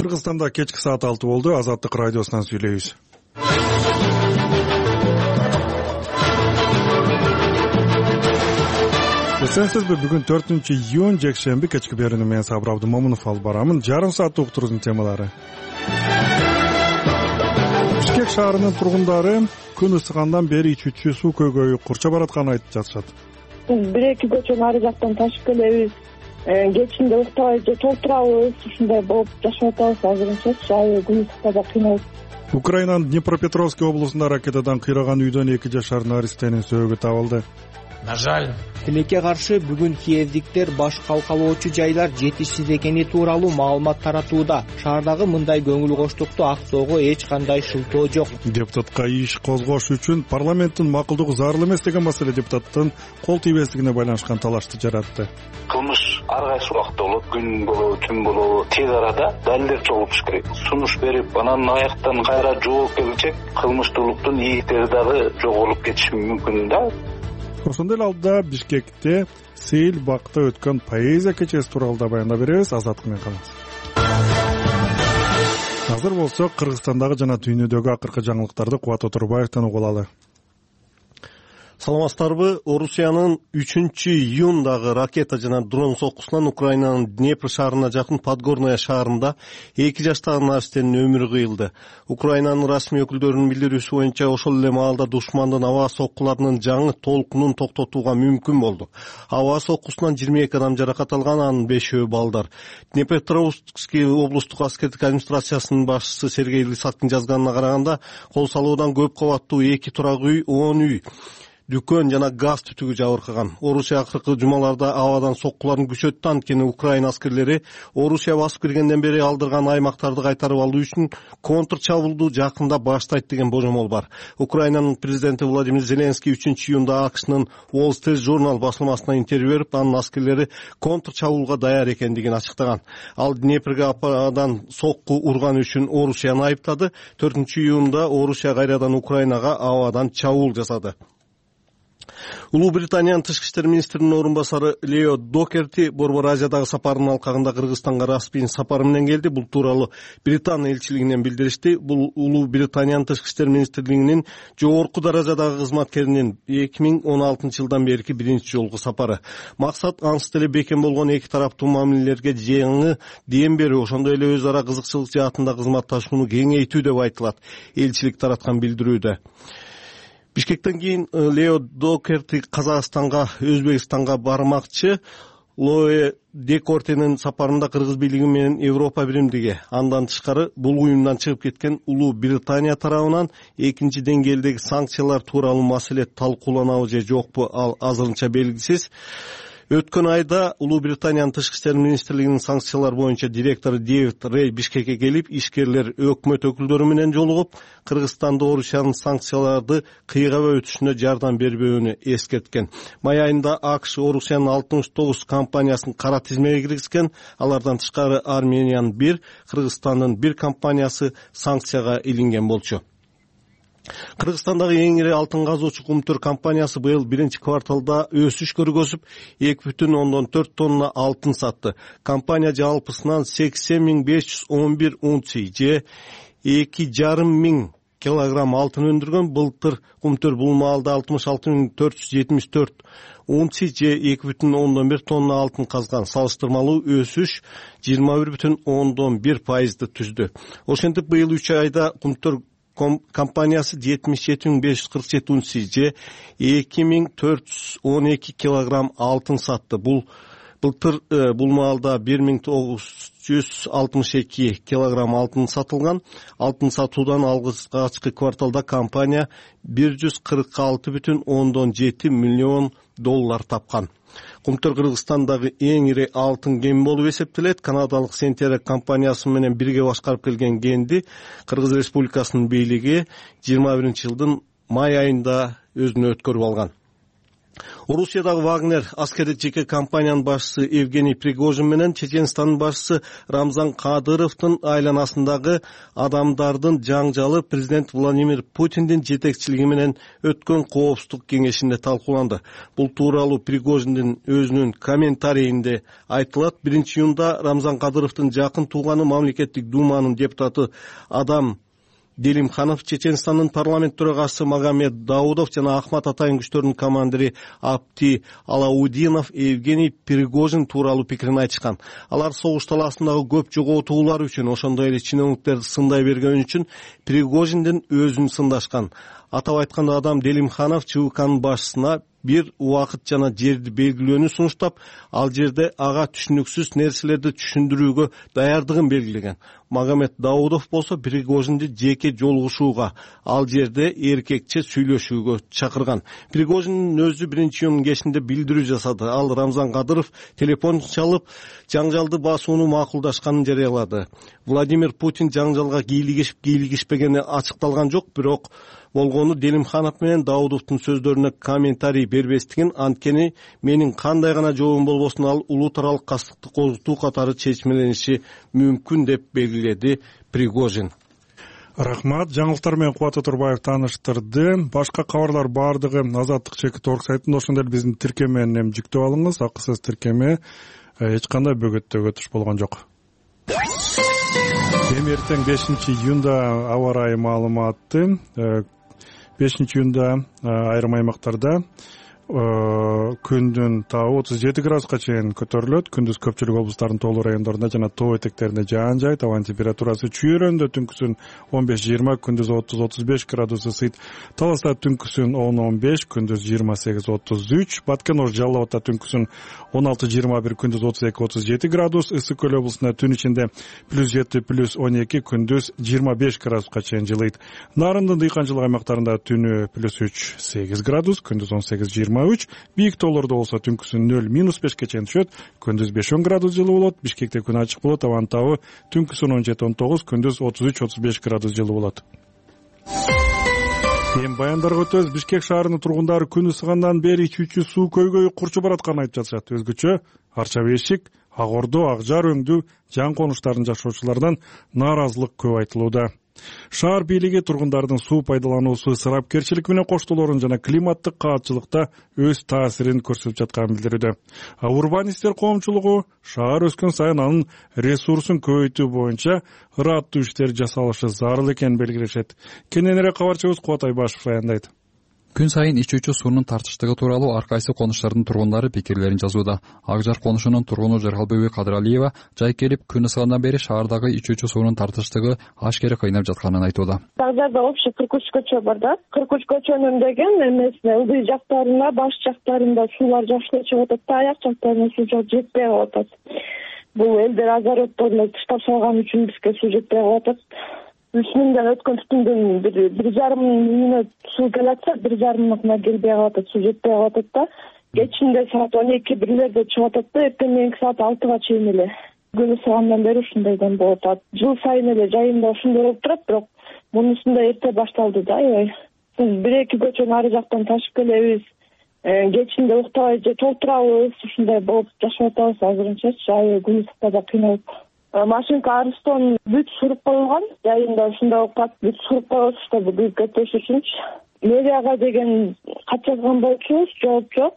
Кыргызстанда кечки саат 6 болду. Азаттык радиосунан сүйлөйбүз. Эсенсизби, бүгүн 4-июнь жекшемби кечки берүүнү мен Сабыр Абдымомунов алып барамын. Жарым сааттык уктуруунун темалары. Бишкек шаарынын тургундары күн ысыгандан бери ичүүчү суу көйгөйү курча баратканын айтып жатышат. Биз бир-эки көчөнү ары жактан ташып келебиз. Кечинде уктабай же толтурабыз, ушундай болуп жашап атабыз азырынча. Жай күн ысыкта да кыйналып. Украинанын Днепропетровский облусунда ракетадан кыйраган үйдөн 2 жашар наристенин сөөгү табылды. На жаль. Тилекке каршы бүгүн киевдиктер баш калкалоочу жайлар жетишсиз экени тууралуу маалымат таратууда. Шаардагы мындай көңүл коштукту актоого эч кандай шылтоо жок. Депутатка иш козгош үчүн парламенттин макулдугу зарыл эмес деген маселе депутаттын кол тийбестигине байланышкан талашты жаратты. Кылмыш ар кайсы убакта болот, күн болобу, түн болобу, тез арада далилдер чогултуш керек. Сунуш берип, анан аяктан кайра жооп келчек, кылмыштуулуктун ийгиттери дагы жоголуп кетиши мүмкүн да. Ошондой эле алдыда Бишкекте Сейил бакта өткөн поэзия кечеси тууралуу да баяндап беребиз. Азаттык менен калыңыз. Азыр болсо Кыргызстандагы жана дүйнөдөгү акыркы жаңылыктарды Кубат Отурбаевден угуп алалы. Саламатсыздарбы? Орусиянын 3-июндагы ракета жана дрон соккусунан Украинанын Днепр шаарына жакын Подгорная шаарында 2 жаштагы наристенин өмүрү кыйылды. Украинанын расмий өкүлдөрүнүн билдирүүсү боюнча ошол эле маалда душмандын аба соккуларынын жаңы толкунун токтотууга мүмкүн болду. Аба соккусунан 22 адам жаракат алган, анын 5-өө балдар. Днепропетровский облустук аскердик администрациясынын башчысы Сергей Лысакин жазганына караганда, кол салуудан көп кабаттуу 2 турак үй, 10 үй, дүкөн жана газ түтүгү жабыркаган. Орусия акыркы жумаларда абадан соккуларын күчөттү, анткени Украина аскерлери Орусия басып киргенден бери алдырган аймактарды кайтарып алуу үчүн контр чабуулду жакында баштайт деген божомол бар. Украинанын президенти Владимир Зеленский 3-июнда АКШнын Wall Street Journal басылмасына интервью берип, анын аскерлери контр чабуулга даяр экендигин ачыктаган. Ал Днепрге абадан сокку урган үчүн Орусияны айыптады. 4-июнда Орусия кайрадан Украинага абадан чабуул жасады. Улуу Британиянын тышкы иштер министринин орун басары Лео Докерти Борбор Азиядагы сапарынын алкагында Кыргызстанга расмий сапары менен келди. Бул тууралуу Британ элчилигинен билдиришти. Бул Улуу Британиянын тышкы иштер министрлигинин жогорку даражадагы кызматкеринин 2016-жылдан берки биринчи жолку сапары. Максат анча деле бекем болгон эки тараптуу мамилелерге жаңы дем берүү, ошондой эле өз ара кызыкчылык жаатында кызматташууну кеңейтүү деп айтылат элчилик тараткан билдирүүдө. Бишкектен кийин Лео Докерти Казакстанга, Өзбекстанга бармакчы. Лое Декортенин сапарында Кыргыз бийлиги менен Европа биримдиги, андан тышкары бул уюмдан чыгып кеткен Улуу Британия тарабынан экинчи деңгээлдеги санкциялар тууралуу маселе талкууланабы же жокпу, ал азырынча белгисиз. Өткөн айда Улуу Британиянын тышкы иштер министрлигинин санкциялар боюнча директору Дэвид Рей Бишкекке келип, ишкерлер өкмөт өкүлдөрү менен жолугуп, Кыргызстанда Орусиянын санкцияларды кыйгабай өтүшүнө жардам бербөөнү эскерткен. Май айында АКШ Орусиянын 69 компаниясын кара тизмеге киргизген, алардан тышкары Армениянын 1, Кыргызстандын 1 компаниясы санкцияга илинген болчу. Кыргызстандагы эң ири алтын казуучу Кумтөр компаниясы быйыл биринчи кварталда өсүш көргөзүп, 2,4 тонна алтын сатты. Компания жалпысынан 80.511 унций же 2,5 килограмм алтын өндүргөн. Былтыр Кумтөр бул маалда 66.474 унций же 2,1 тонна алтын казган. Салыштырмалуу өсүш 21,1% түздү. Ошентип быйыл 3 айда Кумтөр компаниясы 77.547 унций же 2.412 килограмм алтын сатты. Былтыр бул маалда 1.962 килограмм алтын сатылган. Алтын сатуудан алгачкы кварталда компания 146,7 миллион доллар тапкан. Кумтөр Кыргызстандагы эң ири алтын кен болуп эсептелет. Канадалык Сентерек компаниясы менен бирге башкарып келген кенди Кыргыз Республикасынын бийлиги 21-жылдын май айында өзүнө өткөрүп алган. Орусиядагы Вагнер аскердик жеке компаниянын башчысы Евгений Пригожин менен Чеченстандын башчысы Рамзан Кадыровдун айланасындагы адамдардын жаңжалы президент Владимир Путиндин жетекчилиги менен өткөн коопсуздук кеңешинде талкууланды. Бул тууралуу Пригожиндин өзүнүн комментарийинде айтылат. 1-июнда Рамзан Кадыровдун жакын тууганы мамлекеттик думанын депутаты Адам Делимханов, Чеченстандын парламент төрагасы Магомед Даудов жана Ахмат Атайын күчтөрүнүн командири Апти Алаудинов Евгений Пригожин тууралуу пикирин айтышкан. Алар согуш талаасындагы көп жоготуулар үчүн, ошондой эле чиновниктерди сындай берген үчүн Пригожиндин өзүн сындашкан. Атап айтканда Адам Делимханов ЧВКнын башчысына бир убакыт жана жерди белгилөөнү сунуштап, ал жерде ага түшүнүксүз нерселерди түшүндүрүүгө даярдыгын белгилеген. Магомед Даудов болсо Пригожинди жеке жолугушууга, ал жерде эркекче сүйлөшүүгө чакырган. Пригожиндин өзү 1-июнун кечинде билдирүү жасады. Ал Рамзан Кадыров телефон чалып, жаңжалды басууну макулдашканын жарыялады. Владимир Путин жаңжалга кийлигишип, кийлигишпегени ачыкталган жок, бирок болгону Делимханов менен Даудовдун сөздөрүнө комментарий бербестигин, анткени менин кандай гана жообум болбосун ал улуу таралык кастыкты козутуу катары чечмелениши мүмкүн деп белгиледи Пригожин. Рахмат. Жаңылыктар менен Кубат Отурбаев тааныштырды. Башка кабарлар бардыгы Азаттык.org сайтында, ошондой эле биздин тиркемени жүктөп алыңыз. Акысыз тиркеме, эч кандай бөгөттөгө туш болгон жок. Эми эртең 5-июнда аба ырайы маалыматы. 5-июнда айрым аймактарда күндүн табы 37 градуска чейин көтөрүлөт. Күндүз көпчүлүк облустардын тоолуу райондорунда жана тоо этектеринде жаан жайт. Абанын температурасы чүйрөндө түнкүсүн 15-20, күндүз 30-35 градус ысыйт. Таласта түнкүсүн 10-15, күндүз 28-33. Баткен-Ош Жалал Абадта түнкүсүн 16-21, күндүз 32-37 градус. Ысык Көл облусунда түн ичинде +7, +12, күндүз 25 градуска чейин жылыйт. Нарындын дыйканчылык аймактарында түнү +3, 8 градус, күндүз 18-23. Бийик тоолордо болсо түнкүсүн 0-5 чейин түшөт, күндүз 5-10 градус жылуу болот. Бишкекте күн ачык болот, абанын табы түнкүсүн 17-19, күндүз 33-35 градус жылуу болот. Эми баяндарга өтөбүз. Бишкек шаарынын тургундары күн ысыгандан бери ичүүчү суу көйгөйү курчуп баратканын айтып жатышат. Өзгөчө Арча Бешик, Ак Ордо, Ак Жар өңдүү жан конуштарын жашоочулардан нааразылык көп айтылууда. Шаар бийлиги тургундардын суу пайдалануусу ысырапкерчилик менен коштоолорун жана климаттык каатчылыкта өз таасирин көрсөтүп жатканын билдирүүдө. Урбанисттер коомчулугу шаар өскөн сайын анын ресурсун көбөйтүү боюнча ыраттуу иштер жасалышы зарыл экенин белгилешет. Кененирээк кабарчыбыз Кубат Айбашев аянтайт. Күн сайын ичүүчү суунун тартыштыгы тууралуу ар кайсы конуштардын тургундары пикирлерин жазууда. Ак Жар конушунун тургуну Жаргалбүбү Кадыралиева жай келип күн ысыгандан бери шаардагы ичүүчү суунун тартыштыгы ашкере кыйнап жатканын айтууда. Ак Жарда общий 43 көчө бар да. 43 көчөнүн деген эмесине ылдый жактарына, баш жактарында суулар жакшы чыгып атат да, аяк жактарына суу жетпей калып атат. Бул элдер азаротторуну таштап салган үчүн бизге суу жетпей калып атат. Үчүндөн өткөн түтүндөн 1,5 мүнөт суу келатса, 1,5 мүнөтүнө келбей калат, суу жетпей калат да. Кечинде саат 12-1лерде чыгып атат да, эртең мененки саат 6га чейин эле. Күн ысыгандан бери ушундайдан болуп атат. Жыл сайын эле жайында ушундай болуп турат, бирок мунусунда эрте башталды да, аябай. Биз 1-2 көчөнү ары жактан ташып келебиз. Кечинде уктабай же толтурабыз, ушундай болуп жашап атабыз азырынча. Аябай күн ысыкта да кыйналып. Машинка арыстон бүт суруп коюлган. Жайында ушундай болуп калат, бүт суруп коебуз, чтобы күйүп кетпеш үчүнчү. Мэрияга деген кат жазган болчубуз, жооп жок.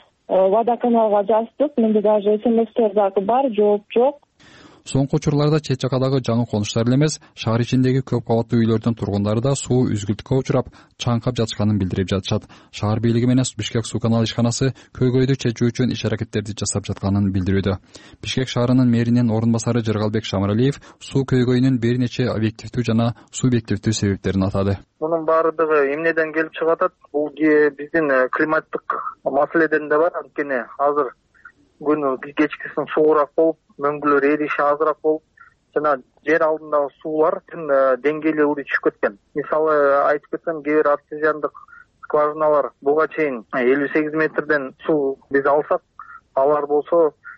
Водоканалга жаздык, менде даже СМСтер дагы бар, жооп жок. Соңку учурларда чет жакадагы жаңы конуштар эле эмес, шаар ичиндеги көп кабаттуу үйлөрдүн тургундары да суу үзгүлтүккө учурап, чаңкап жатышканын билдирип жатышат. Шаар бийлиги менен Бишкек суу канал ишканасы көйгөйдү чечүү үчүн иш-аракеттерди жасап жатканын билдирүүдө. Бишкек шаарынын мэринин орун басары Жаргалбек Шамыралиев суу көйгөйүнүн бир нече объективдүү жана субъективдүү себептерин атады. Мунун баардыгы эмнеден келип чыгып атат? Бул биздин климаттык маселеден да бар. Анткени азыр күнү кечкисин суугураак болуп, мөңгүлөр эриши азыраак болуп, жана жер алдындагы суулар деңгээли ылдый түшүп кеткен. Мисалы айтып кетсем, кээ бир артезиандык скважиналар буга чейин 58 метрден суу биз алсак, алар болсо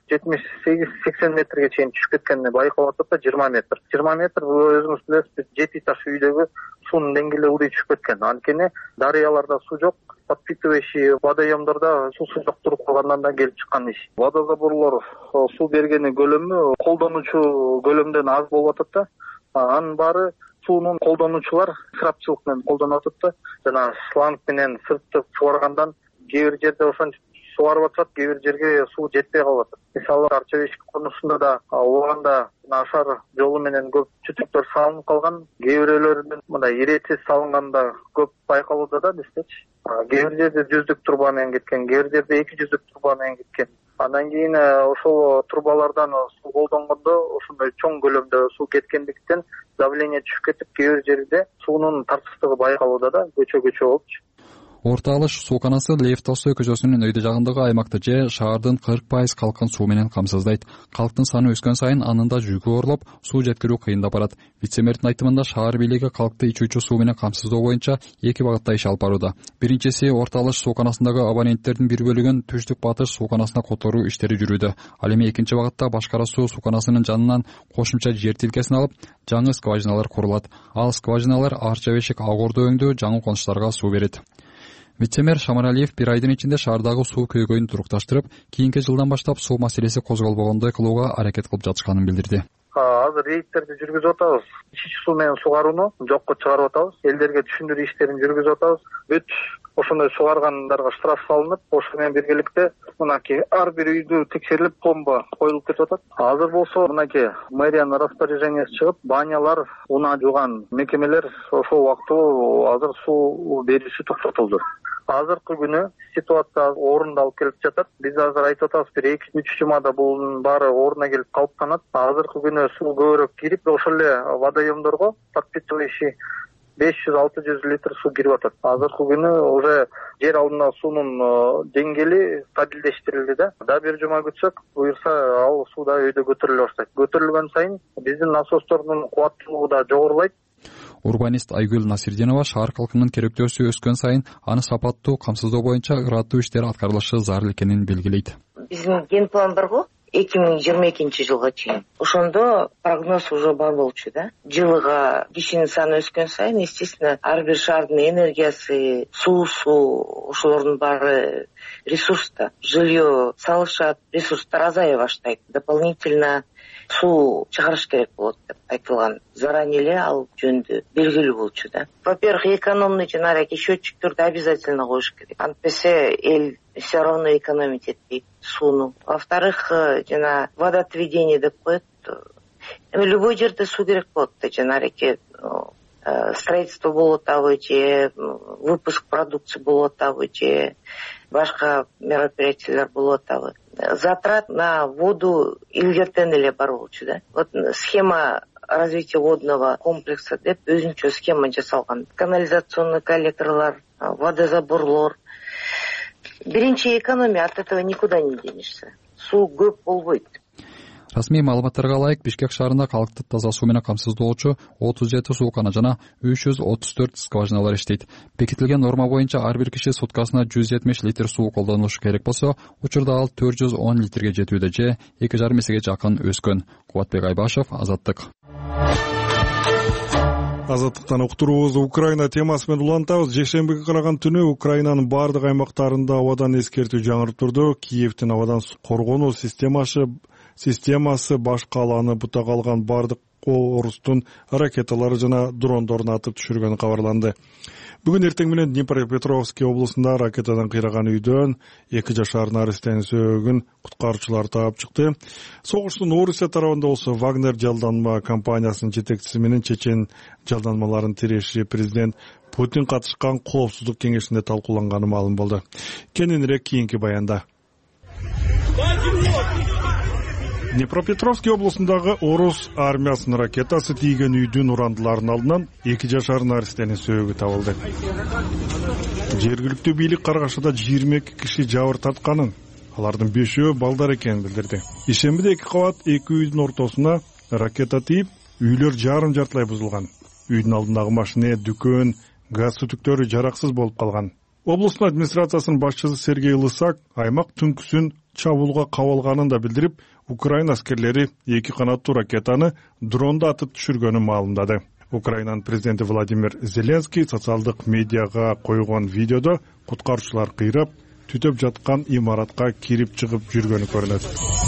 78-80 метрге чейин түшүп кеткени байкалып атат да. 20 метр бул өзүңүз билесиз, биз 7 этаж үйдөгү суунун деңгээли ылдый түшүп кеткен. Анткени дарыяларда суу жок, подпитывающий водоемдордо суусуз туруп калгандан да келип чыккан иш. Водозаборлор суу бергени көлөмү колдонуучу көлөмдөн аз болуп атат да. Анын баары суунун колдонуучулар ысырапчылык менен колдонуп атат да. Жана шланг менен сырттап чыгаргандан кээ бир жерде ошончо сугарып атат, кээ бир жерге суу жетпей калып атат. Мисалы Арчабешки конусунда да убагында ашар жолу менен көп түтүктөр салынып калган, кээ бирөөлөрүнүн мындай иретсиз салынганда көп байкалууда да биздечи. Кээ бир жерде 100 труба менен кеткен, кээ бир жерде 200 труба менен кеткен. Андан кийин ошол трубалардан суу колдонгондо ошондой чоң көлөмдө суу кеткендиктен давление түшүп кетип, кээ бир жерде суунун тартыштыгы байкалууда да, көчө болупчу. Орто Алыш сууканасы Лев Толстой көчөсүнүн өйдө жагындагы аймакты же шаардын 40% калкын суу менен камсыздайт. Калктын саны өскөн сайын анын да жүгү орлоп, суу жеткирүү кыйындап барат. Вице-мэрдин айтымында шаар бийлиги калкты ичүүчү суу менен камсыздоо боюнча 2 багытта иш алып барууда. Биринчиси Орто Алыш сууканасындагы абоненттердин бир бөлүгүн Түштүк Батыш сууканасына которуу иштери жүрүүдө. Ал эми экинчи багытта Башкара суу сууканасынын жанынан кошумча жер тилкесин алып, жаңы скважиналар курулат. Ал скважиналар Арчабешик Ак Ордо өңдүү жаңы конуштарга суу берет. Вице-мэр Шамаралиев бир айдын ичинде шаардагы суу көйгөйүн турукташтырып, кийинки жылдан баштап суу маселеси козголбогондой кылууга аракет кылып жатышканын билдирди. Азыр рейдтерди жүргүзүп атабыз. Ички суу менен сугарууну жокко чыгарып атабыз. Элдерге түшүндүрүү иштерин жүргүзүп атабыз. Бүт ошондой сугаргандарга штраф салынып, ошо менен биргеликте мынакей ар бир үйдү текшерилип, пломба коюлуп кетип атат. Азыр болсо мынакей мэриянын распоряжениясы чыгып, банялар, унаа жууган мекемелер ошол убактылуу азыр суу берүүсү токтотулду. Азыркы күнү ситуация орунда алып келип жатат. Биз азыр айтып атабыз, бир 2-3 жумада бунун баары ордуна келип калыптанат. Азыркы күнү суу көбүрөөк кирип, ошол эле водоемдорго подпитывающий 500-600 литр суу кирип атат. Азыркы күнү уже жер алдында суунун деңгээли стабилдештирилди да. Да бир жума күтсөк, буюрса ал суу да өйдө көтөрүлө баштайт. Көтөрүлгөн сайын биздин насостордун кубаттуулугу да жогорулайт. Урбанист Айгүл Насирдинова шаар калкынын керектөөсү өскөн сайын аны сапаттуу камсыздоо боюнча ыраттуу иштер аткарылышы зарыл экенин белгилейт. Биздин ген план бар го 2022 жылга чейин. Ошондо прогноз уже бар болчу да. Жылга кишинин саны өскөн сайын, естественно, ар бир шаардын энергиясы, суусу, ошолордун баары ресурста. Жилье салышат, ресурстар азая баштайт. Дополнительно суу чыгарыш керек болот деп айтылган. Заранее эле ал жөнүндө белгилүү болчу да. Во-первых, экономный жанагы счетчиктерди обязательно коюш керек. Антпесе эл все равно экономить этпейт сууну. Во-вторых, жана водоотведение деп коет. Любой жерде суу керек болот да, жанагы строительство болуп атабы же выпуск продукции болуп атабы же башка мероприятиялар болуп атабы. Затрат на воду илгертен эле бар болчу да. Вот схема развития водного комплекса деп өзүнчө схема жасалган. Канализационный коллекторлор, водозаборлор. Биринчи экономия, от этого никуда не денешься. Суу көп болбойт. Расмий маалыматтарга ылайык, Бишкек шаарында калкты таза суу менен камсыздоочу 37 суукана жана 334 скважиналар иштейт. Бекитилген норма боюнча ар бир киши суткасына 170 литр суу колдонушу керек болсо, учурда ал 410 литрге жетүүдө же 2,5 эсеге жакын өскөн. Кубатбек Айбашев, Азаттык. Азаттыктан уктуруубузду Украина темасы менен улантабыз. Жекшембиге караган түнү Украинанын бардык аймактарында абадан эскертүү жаңырып турду. Киевдин абадан коргонуу системасы башкаланы бута калган бардык орустун ракеталары жана дрондорун атып түшүргөнү кабарланды. Бүгүн эртең менен Днепропетровский облусунда ракетадан кыйраган үйдөн 2 жашар наристени сөөгүн куткаруучулар таап чыкты. Согуштун Орусия тарабында болсо Вагнер жалданма компаниясынын жетекчиси менен чечен жалданмаларын тиреши президент Путин катышкан коопсуздук кеңешинде талкууланганы маалым болду. Кененирээк кийинки баянда. Днепропетровский облусундагы орус армиясынын ракетасы тийген үйдүн урандыларынын алдынан 2 жашар наристенин сөөгү табылды. Жергиликтүү бийлик Каргашыда 22 киши жабыр тартканын, алардын 5-өө балдар экенин билдирди. Ишембиде 2 кабат 2 үйдүн ортосуна ракета тийип, үйлөр жарым-жартылай бузулган. Үйдүн алдындагы машина, дүкөн, газ түтүктөрү жараксыз болуп калган. Облустун администрациясынын башчысы Сергей Лысак аймак түнкүсүн чабуулга кабылганын да билдирип, Украина аскерлери 2 канаттуу ракетаны дронду атып түшүргөнүн маалымдады. Украинанын президенти Владимир Зеленский социалдык медиага койгон видеодо куткаруучулар кыйрап, түтөп жаткан имаратка кирип чыгып жүргөнү көрүнөт.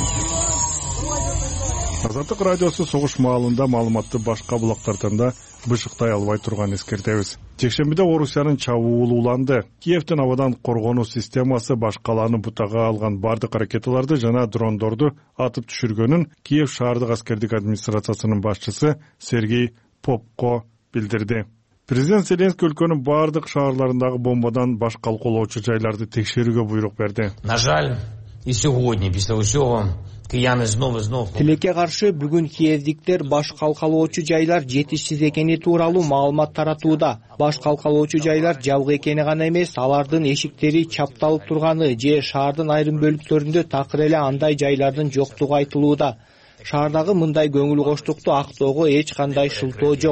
Азаттык радиосу согуш маалында маалыматты башка булактардан да бышыктай албай турганын эскертебиз. Жекшембиде Орусиянын чабуулу уланды. Киевдин абадан коргонуу системасы баш калааны бутага алган бардык ракеталарды жана дрондорду атып түшүргөнүн Киев шаардык аскердик администрациясынын башчысы Сергей Попко билдирди. Президент Зеленский өлкөнүн бардык шаарларындагы бомбадан баш калкалоочу жайларды текшерүүгө буйрук берди. На жаль, и сегодня після усього кияни знов. Тилекке каршы бүгүн киевдиктер баш калкалоочу жайлар жетишсиз экени тууралуу маалымат таратууда. Баш калкалоочу жайлар жабык экени гана эмес, алардын эшиктери чапталып турганы же шаардын айрым бөлүктөрүндө такыр эле андай жайлардын жоктугу айтылууда. Шаардагы мындай көңүл коштукту актоого эч кандай шылтоо жок,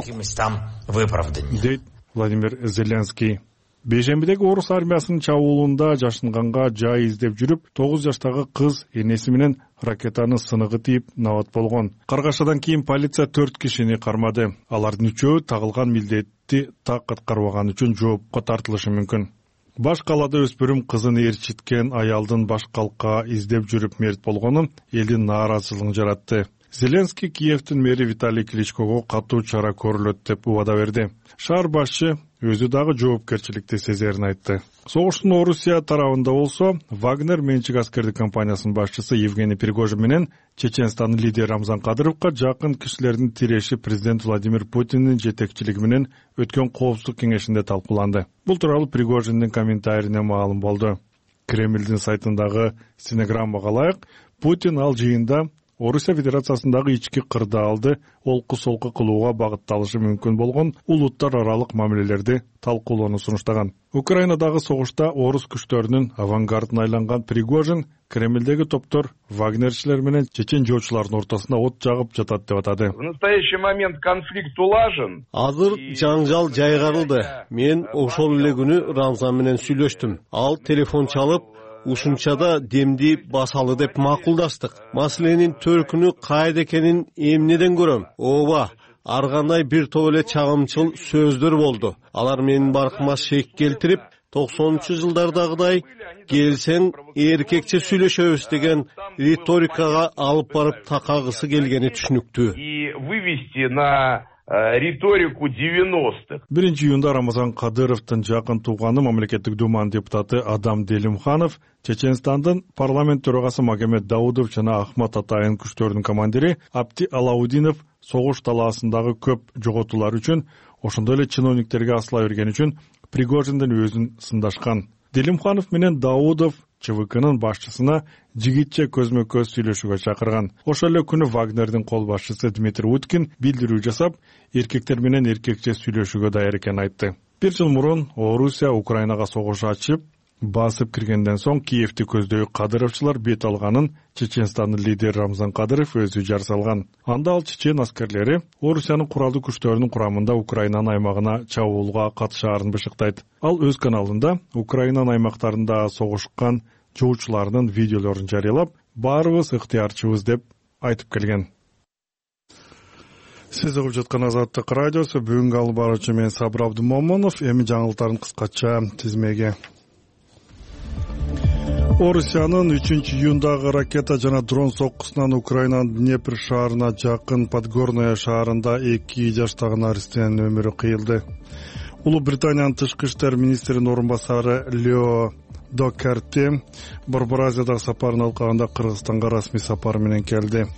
дейт Владимир Зеленский. Бейшембидеги орус армиясынын чабуулунда жашынганга жай издеп жүрүп, 9 жаштагы кыз энеси менен ракетаны сыныгы тийип набат болгон. Каргашадан кийин полиция 4 кишини кармады. Алардын 3-өө тагылган милдетти так аткарбаганы үчүн жоопко тартылышы мүмкүн. Баш калада өспүрүм кызын ээрчиткен аялдын баш калка издеп жүрүп мерт болгонун элдин нааразычылыгын жаратты. Зеленский Киевдин мэри Виталий Кличкого катуу чара көрүлөт деп убада берди. Шаар башчы өзү дагы жоопкерчиликти сезерин айтты. Согуштун Орусия тарабында болсо, Вагнер менчик аскердик компаниясынын башчысы Евгений Пригожин менен Чеченстандын лидери Рамзан Кадыровго жакын кишилердин тиреши президент Владимир Путиндин жетекчилиги менен өткөн коопсуздук кеңешинде талкууланды. Бул тууралуу Пригожиндин комментарийине маалым болду. Кремлдин сайтындагы стенограммага ылайык, Путин ал жыйында Орусия Федерациясындагы ички кырдаалды олку-солку кылууга багытталышы мүмкүн болгон улуттар аралык мамилелерди талкуулоону сунуштаган. Украинадагы согушта орус күчтөрүнүн авангардына айланган Пригожин Кремлдеги топтор вагнерчилер менен чечен жоочулардын ортосуна от жагып жатат деп атады. В настоящий момент конфликт улажен. Азыр жаңжал жайгарылды. Мен ошол эле күнү Рамзан менен сүйлөштүм. Ал телефон чалып, ушунчада демди басалы деп макулдаштык. Маселенин төркүнү кайда экенин эмнеден көрөм? Ооба, ар кандай бир топ эле чагымчыл сөздөр болду. Алар менин баркыма шек келтирип, 90-жылдардагыдай келсең эркекче сүйлөшөбүз деген риторикага алып барып такагысы келгени түшүнүктүү. И вывести на риторику 90-х. 1-июнда Рамзан Кадыровдун жакын тууганы мамлекеттик думанын депутаты Адам Делимханов Чеченстандын парламент төрагасы Магомед Даудов жана Ахмат Атайын күчтөрүнүн командири Абди Алаудинов согуш талаасындагы көп жоготуулар үчүн, ошондой эле чиновниктерге асыла берген үчүн Пригожиндин өзүн сындашкан. Делимханов менен Даудов ЧВКнын башчысына жигитче көзмө-көз сүйлөшүүгө чакырган. Ошол эле күнү Вагнердин кол башчысы Дмитрий Уткин билдирүү жасап, эркектер менен эркекче сүйлөшүүгө даяр экенин айтты. 1 жыл мурун Орусия Украинага согуш ачып, басып киргенден соң Киевди көздөйүп Кадыровчулар бет алганын Чеченстандын лидери Рамзан Кадыров өзү жар салган. Анда ал чечен аскерлери Орусиянын куралдуу күчтөрүнүн курамында Украинанын аймагына чабуулга катышаарын бышыктайт. Ал өз каналында Украинанын аймактарында согушкан жоочулардын видеолорун жарыялап, баарыбыз ыктыярчыбыз деп айтып келген. Сиз угуп жаткан Азаттык радиосу, бүгүнкү алып баруучу мен Сабыр Абдымомунов. Эми жаңылыктардын кыскача тизмеге. Орусиянын 3-июндагы ракета жана дрон соккусунан Украинанын Днепр шаарына жакын Подгорная шаарында 2 жаштагы наристенин өмүрү кыйылды. Улуу Британиянын тышкы иштер министринин орун басары Лео Докерти Борбор Азиядагы сапарын алкаганда Кыргызстанга расмий сапар менен келди.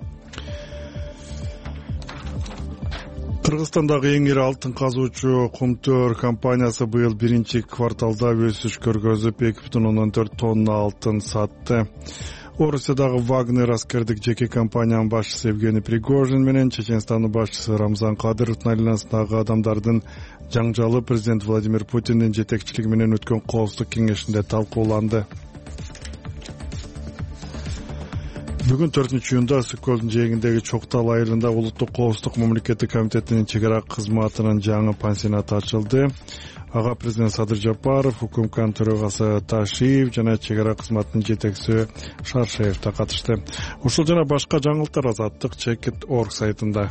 Кыргызстандагы эң ири алтын казуучу Кумтөр компаниясы быйыл 1-кварталда өсүш көргөзүп 2,4 тонна алтын сатты. Орусиядагы Вагнер аскердик жеке компаниянын башчысы Евгений Пригожин менен Чеченстандын башчысы Рамзан Кадыровдун айланасындагы адамдардын жаңжалы президент Владимир Путиндин жетекчилиги менен өткөн коопсуздук кеңешинде талкууланды. Бүгүн 4-июнда Ысык көлдүн жээгиндеги Чоктал айылында Улуттук коопсуздук мамлекеттик комитетинин чек ара кызматынын жаңы пансионаты ачылды. Ага президент Садыр Жапаров, УКМКнын төрагасы Ташиев жана чек ара кызматынын жетекчиси Шаршеев да катышты. Ушул жана башка жаңылыктар Азаттык Чекит.org сайтында.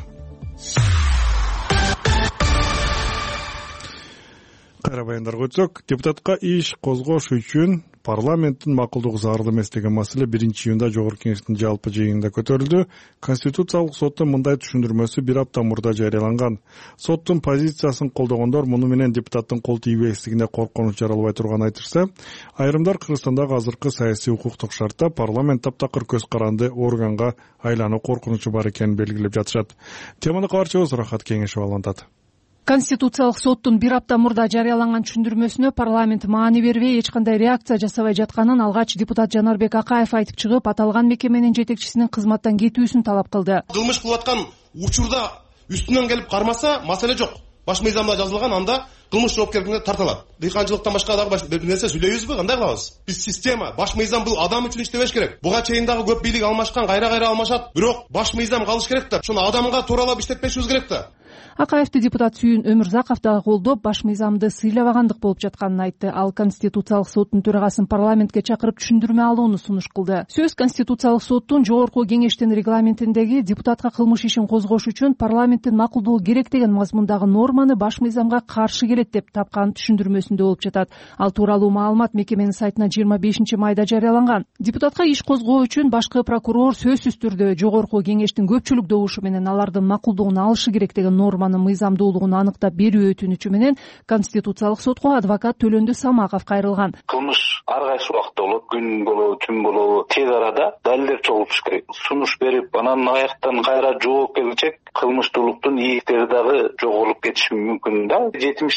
Кайра баяндарга өтсөк, депутатка иш козгош үчүн парламенттин макулдугу зарыл эмес деген маселе 1-июнда Жогорку Кеңештин жалпы жыйынында көтөрүлдү. Конституциялык соттун мындай түшүндүрмөсү 1 апта мурда жарыяланган. Соттун позициясын колдогондор муну менен депутаттын кол тийбестигине коркунуч жаралбай турганын айтышса, айрымдар Кыргызстандагы азыркы саясий укуктук шартта парламент таптакыр көз каранды органга айлануу коркунучу бар экенин белгилеп жатышат. Теманы кабарчыбыз Рахат Кеңешев алантат. Конституциялык соттун 1 апта мурда жарыяланган түшүндүрмөсүнө парламент маани бербей эч кандай реакция жасабай жатканын алгач депутат Жанарбек Акаев айтып чыгып, аталган мекеменин жетекчисинин кызматтан кетүүсүн талап кылды. Кылмыш кылып аткан учурда үстүнөн келип кармаса, маселе жок. Баш мыйзамда жазылган, анда кылмыш жоопкердигине тартылат. Дыйканчылыктан башка дагы бир нерсе сүйлөйбүзбү, кандай кылабыз? Биз система, баш мыйзам бул адам үчүн иштебеш керек. Буга чейин дагы көп бийлик алмашкан, кайра алмашат. Бирок баш мыйзам калыш керек да. Ошону адамга тууралап иштетпешибиз керек да. Акаевди депутат Сүйүн Өмүрзаков дагы колдоп, баш мыйзамды сыйлабагандык болуп жатканын айтты. Ал Конституциялык соттун төрагасын парламентке чакырып түшүндүрмө алууну сунуш кылды. Сөз Конституциялык соттун Жогорку Кеңештин регламентиндеги депутатка кылмыш ишин козгош үчүн парламенттин макулдугу керек деген мазмундагы норманы баш мыйзамга каршы келет деп тапкан түшүндүрмөсүндө болуп жатат. Ал тууралуу маалымат мекеменин сайтына 25 майда жарыяланган. Депутатка иш козгоо үчүн башкы прокурор сөзсүз түрдө Жогорку Кеңештин көпчүлүк добушу менен алардын макулдугун алышы керек деген норманы мыйзамдуулугун аныктап берүү өтүнүчү менен Конституциялык сотко адвокат Төлөндү Самаков кайрылган. Кылмыш ар кайсы убакта болот, күн болобу, түн болобу, тез арада далилдер чогултуш керек. Сунуш берип, анан аяктан кайра жооп келчек кылмыштуулуктун ийгиктери дагы жоголуп кетиши мүмкүн да.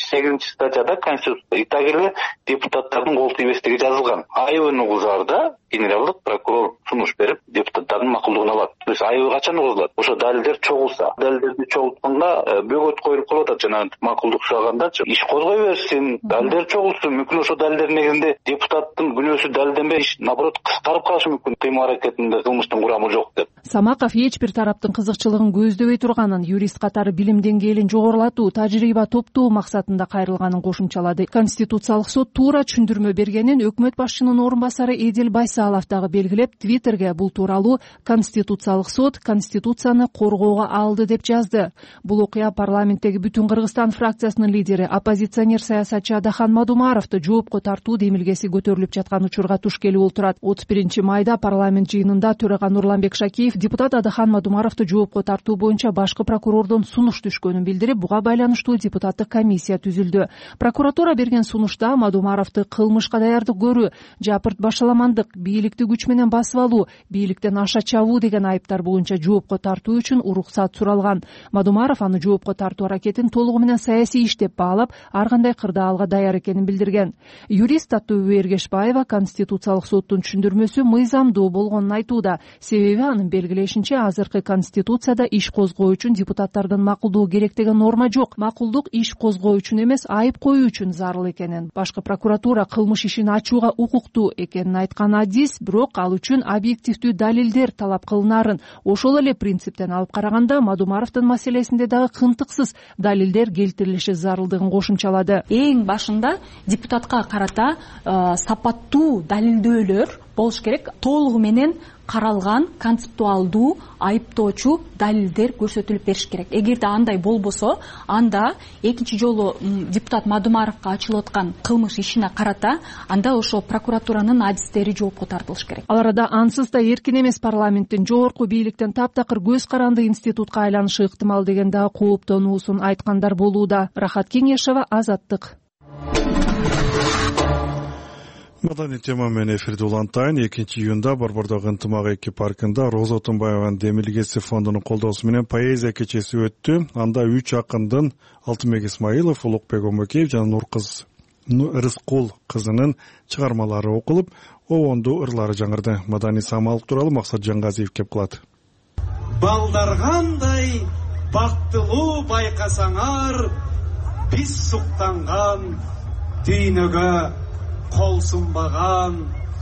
78 статьяда Конституцияда итак эле депутаттардын кол тийбестиги жазылган. Айыбын угузарда генералдык прокурор сунуш берип, депутаттардын макулдугун алат. То есть айыбы качан угузулат? Ошо далилдер чогулса. Далилдерди чогултканга бөгөт коюлуп калып атат, жана макулдук сурагандачы. Иш козгой берсин, далилдер чогултsun. Мүмкүн ошо далилдер негизинде депутаттын күнөөсү далилденбей, наоборот кыскарып калышы мүмкүн. Кыймыл аракетинде кылмыштын курамы жок деп. Самаков эч бир тараптын кызыкчылыгын көздөбөй турганын, юрист катары билим деңгээлин жогорулатуу, тажрыйба топтоо максатында кайрылганын кошумчалады. Конституциялык сот туура түшүндүрмө бергенин өкмөт башчынын орун басары Эдил Байсалов дагы белгилеп, Твиттерге бул тууралуу Конституциялык сот Конституцияны коргоого алды деп жазды. Бул окуя парламенттеги Бүтүн Кыргызстан фракциясынын лидери, оппозиционер саясатчы Адахан Мадумаровду жоопко тартуу демилгеси көтөрүлүп жаткан учурга туш келип отурат. 31 майда парламент жыйынында төрага Нурланбек Шакиев депутат Адахан Мадумаровду жоопко тартуу боюнча башкы прокурордон сунуш түшкөнүн билдирип, буга байланыштуу депутаттык комиссия түзүлдү. Прокуратура берген сунушта Мадумаровду кылмышка даярдык көрүү, жапырт башаламандык, бийликти күч менен басып алуу, бийликтен аша чабуу деген айыптар боюнча жоопко тартуу үчүн уруксат суралган. Мадумаров аны жоопко тартуу аракетин толугу менен саясий иш деп баалап, ар кандай кырдаалга даяр экенин билдирген. Юрист Аттуу Эргешбаева Конституциялык соттун түшүндүрмөсү мыйзамдуу болгонун айтууда. Себеби анын белгилешинче азыркы Конституцияда иш козгоо үчүн депутаттардын макулдугу керек деген норма жок. Макулдук иш козгоо үчүн эмес, айып коюу үчүн зарыл экенин. Башкы прокуратура кылмыш ишин ачууга укуктуу экенин айткан адис, бирок ал үчүн объективдүү далилдер талап кылынарын, ошол эле принциптен алып караганда Мадумаровдун маселесинде дагы кымтыксыз далилдер келтирилиши зарылдыгын кошумчалады. Эң башында депутатка карата сапаттуу далилдөөлөр болуш керек. Толугу менен каралган концептуалдуу айыптоочу далилдер көрсөтүлүп бериш керек. Эгерде андай болбосо, анда экинчи жолу депутат Мадумаровго ачылып аткан кылмыш ишине карата анда ошо прокуратуранын адистери жоопко тартылыш керек. Ал арада ансыз да эркин эмес парламенттин жогорку бийликтен таптакыр көз каранды институтка айланышы ыктымал деген дагы кооптонуусун айткандар болууда. Рахат Кеңешева, Азаттык. Маданий тема менен эфирди улантайын. 2-июнда Борбордогу ынтымак эки паркында Роза Отунбаеванын демилгеси фондунун колдоосу менен поэзия кечеси өттү. Анда 3 акындын Алтынбек Исмаилов, Улукбек Омокеев жана Рыскул кызынын чыгармалары окулуп, обондуу ырлары жаңырды. Маданий самалык тууралуу Максат Жаңгазиев кеп кылат. Балдаргандай бактылуу байкасаңар, биз суктанган дүйнөгө кол сунбаган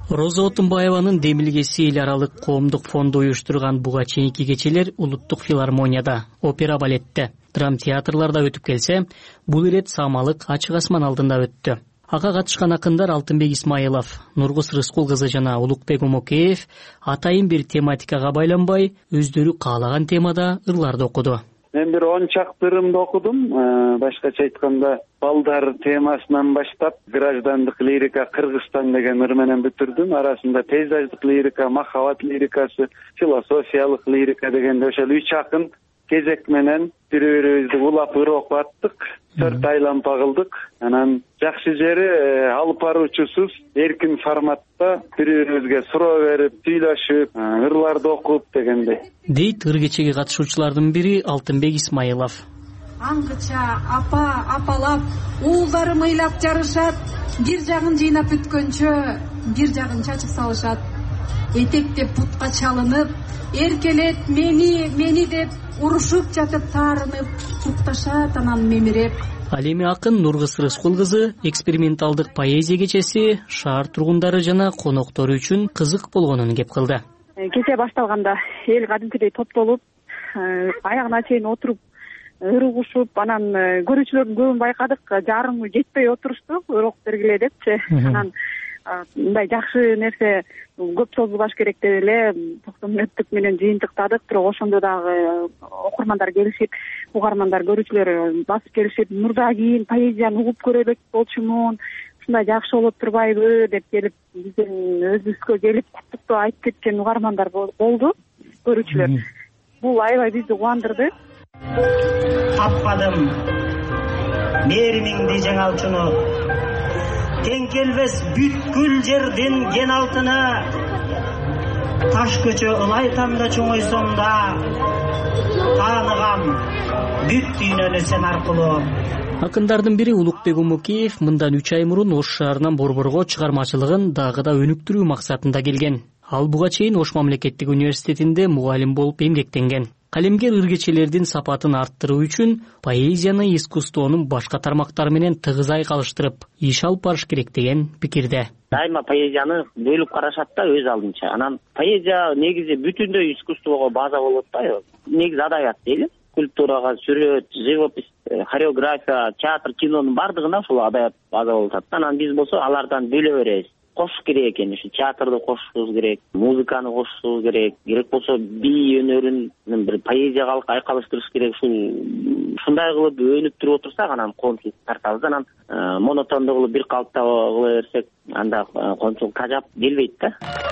Роза Отунбаеванын демилгеси эл аралык коомдук фонду уюштурган буга чейинки кечелер улуттук филармонияда, опера балетте, драм театрларда өтүп келсе, бул ирет Самалык ачык асман алдында өттү. Ага катышкан акындар Алтынбек Исмаилов, Нургуз Рыскул кызы жана Улукбек Умокеев атайын бир тематикага байланбай, өздөрү каалаган темада ырларды окуду. Мен бир 10 чакты ырымды окудум. Башкача айтканда, балдар темасынан баштап, граждандык лирика Кыргызстан деген ыр менен бүтүрдүм. Арасында пейзаждык лирика, махабат лирикасы, философиялык лирика дегенде ошол 3 акын кезек менен бири-бирибизди улап ыр окуп аттык. 4 айлампа кылдык. Анан жакшы жери алып баруучусуз эркин форматта бири-бирибизге суроо берип, сүйлөшүп, ырларды окуп дегендей. Дейт ыр кечеге катышуучулардын бири Алтынбек Исмаилов. Аңгыча апалап уулдарым ыйлап жарышат, бир жагын жыйнап бүткөнчө бир жагын чачып салышат. Этектеп бутка чалынып, эркелет мени деп урушуп жатып таарынып, укташат анан мемиреп. Ал эми акын Нургуз Рыскул кызы эксперименталдык поэзия кечеси шаар тургундары жана коноктору үчүн кызык болгонун кеп кылды. Кече башталганда эл кадимкидей топтолуп, аягына чейин отуруп ыр угушуп, анан көрүүчүлөрдүн көбүн байкадык, жарымы жетпей отурушту, ыр окуп бергиле депчи. Анан мындай жакшы нерсе көп созулбаш керек деп эле 90 мүнөттүк менен жыйынтыктадык, бирок ошондо дагы окурмандар келишип, угармандар, көрүүчүлөр басып келишип, мурда кийин поэзияны угуп көрөлүк болчумун, ушундай жакшы болот турбайбы деп келип, биздин өзүбүзгө келип куттуктоо айтып кеткен угармандар болду, көрүүчүлөр. Бул аябай бизди кубандырды. Таппадым мээримиңди жаңалчуну, тең келбес бүткүл жердин кен алтына, таш көчө ылайтам да чоңойсом да, тааныгам бүт дүйнөнү сен аркылуу. Акындардын бири Улукбек Умокеев мындан 3 ай мурун Ош шаарынан Борборго чыгармачылыгын дагы да өнүктүрүү максатында келген. Ал буга чейин Ош мамлекеттик университетинде мугалим болуп эмгектенген. Калемгер ыр кечелердин сапатын арттыруу үчүн поэзияны искусствонун башка тармактары менен тыгыз айкалыштырып, иш алып барыш керек деген пикирде. Дайыма поэзияны бөлүп карашат да өз алдынча. Анан поэзия негизи бүтүндөй искусствого база болот да. Негизи адабият дейли. Культурага, сүрөт, живопись, хореография, театр, кинонун бардыгына ушул адабият база болот. Анан биз болсо алардан бөлө беребиз. Кошуш керек экен, ушу театрды кошушубуз керек, музыканы кошушубуз керек болсо бий өнөрүн бир поэзияга айкалыштырыш керек. Ушундай кылып өнүктүрүп отурсак, анан коомчулук тартабыз. Анан монотондуу кылып бир калыпта кыла берсек, анда коомчулук тажап келбейт да.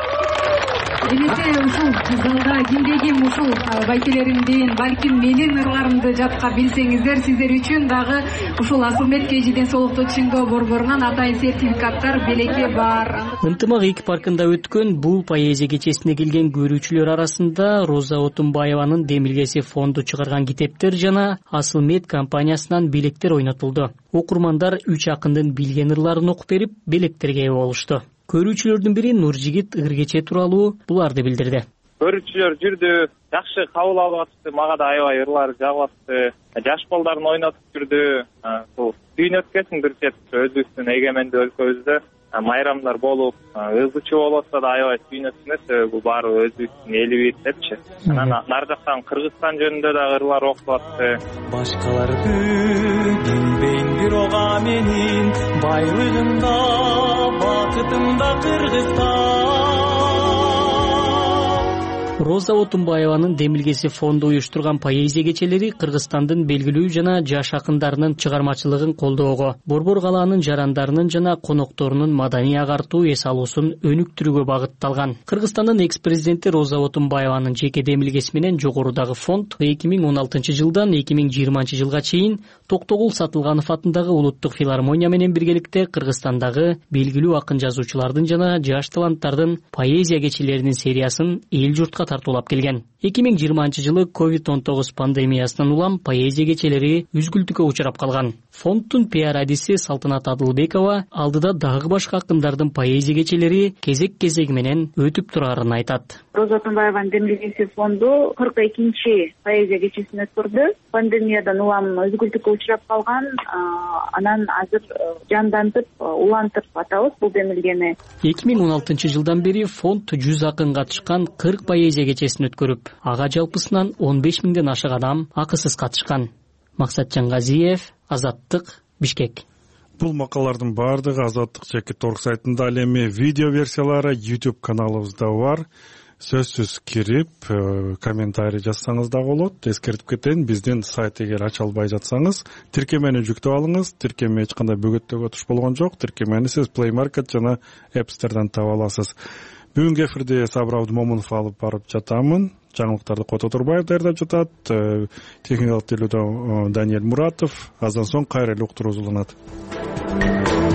Эмесе ушул залда кимде-ким ушул байкелеримдин, балким менин ырларымды жатка билсеңиздер, сиздер үчүн дагы ушул Асылмет КЖ ден соолуктуу чыңгоо борборунан атайын сертификаттар, белекке бар. Ынтымак эки паркында өткөн бул поэзия кечесине келген көрүүчүлөр арасында Роза Отунбаеванын демилгеси фонду чыгарган китептер жана Асылмет компаниясынан белектер ойнотулду. Окурмандар 3 акындын билген ырларын окуп берип, белектерге ээ болушту. Көрүүчүлөрдүн бири Нуржигит ыр кече тууралуу буларды билдирди. Көрүүчүлөр жүрдү, жакшы кабыл алып атышты, мага да аябай ырлар жагып атты. Жаш балдарын ойнотуп жүрдү. Бул дүйнө өткөсүн бир чет өзүбүздүн эгемендүү өлкөбүздө майрамдар болуп, ызгычуу болсо да аябай сүйүнөтсүңөр, бул баары өзүбүздүн элибиз депчи. Анан нары жактан Кыргызстан жөнүндө да ырлар окуп атты. Башкаларды билбейм бирок менин байлыгында, бакытымда Кыргызстан. Роза Отунбаеванын демилгеси фонду уюштурган поэзия кечелери Кыргызстандын белгилүү жана жаш акындарынын чыгармачылыгын колдоого, Борбор калаанын жарандарынын жана конокторунун маданий агартуу эс алуусун өнүктүрүүгө багытталган. Кыргызстандын экс-президенти Роза Отунбаеванын жеке демилгеси менен жогорудагы фонд 2016-жылдан 2020 жылга чейин Токтогул Сатылганов атындагы Улуттук филармония менен биргеликте Кыргызстандагы белгилүү акын жазуучулардын жана жаш таланттардын поэзия кечелеринин сериясын эл журтка тартуулап келген. 2020-жылы COVID-19 пандемиясынан улам поэзия кечелери үзгүлтүккө учурап калган. Фонддун пиар адиси Салтанат Адылбекова алдыда дагы башка акындардын поэзия кечелери кезек-кезеги менен өтүп турарын айтат. Роза Атамбаеванын демилгеси фонду 42-чи поэзия кечесин өткөрдү. Пандемиядан улам үзгүлтүккө учурап калган, анан азыр жандантып, улантып атабыз бул демилгени. 2016-жылдан бери фонд 100 акын катышкан 40 поэзия кечесин өткөрүп, ага жалпысынан 15 миңден ашык адам акысыз катышкан. Максатжан Газиев, Азаттык, Бишкек. Бул макалалардын баардыгы Азаттык жеке торг сайтында, ал эми видео версиялары YouTube каналыбызда бар. Сөзсүз кирип, комментарий жазсаңыз да болот. Эскертип кетейин, биздин сайт эгер ача албай жатсаңыз, тиркемени жүктөп алыңыз. Тиркеме эч кандай бөгөттөгө туш болгон жок. Тиркемени сиз Play Market жана App Store'дан таба аласыз. Бүгүнкү эфирде Сабыр Абдумомунов алып барып жатамын. Жаңылыктарды Кото Турбаев даярдап жатат. Техникалык тейлөөдө Даниэль Муратов. Аздан соң кайра эле уктуруу узуланат.